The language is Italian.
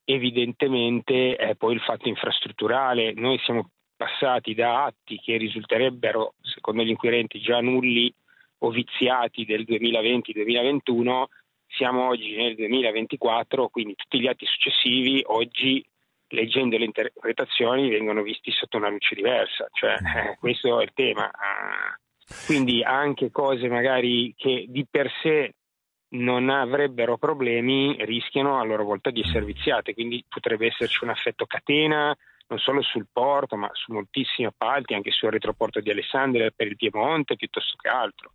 evidentemente è poi il fatto infrastrutturale. Noi siamo passati da atti che risulterebbero, secondo gli inquirenti, già nulli o viziati del 2020-2021, siamo oggi nel 2024, quindi tutti gli atti successivi oggi, leggendo le interpretazioni, vengono visti sotto una luce diversa, cioè questo è il tema. Quindi anche cose magari che di per sé non avrebbero problemi rischiano a loro volta di essere viziate, quindi potrebbe esserci un effetto catena non solo sul porto ma su moltissimi appalti, anche sul retroporto di Alessandria per il Piemonte piuttosto che altro.